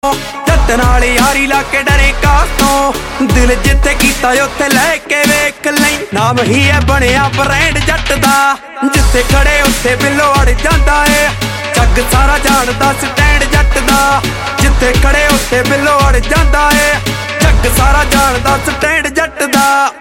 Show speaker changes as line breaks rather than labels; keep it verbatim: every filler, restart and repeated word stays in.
जट नाल यारी ला के डरे कातों दिल जिथे कीता उत्थे लैके वेख लई नाम ही है बनिया ब्रांड जट दा जिथे खड़े उत्थे बिलो अड़ जांदा है जग सारा जानदा स्टैंड जट दा जिथे खड़े उत्थे बिलो अड़ जांदा है जग सारा जानदा स्टैंड जट दा।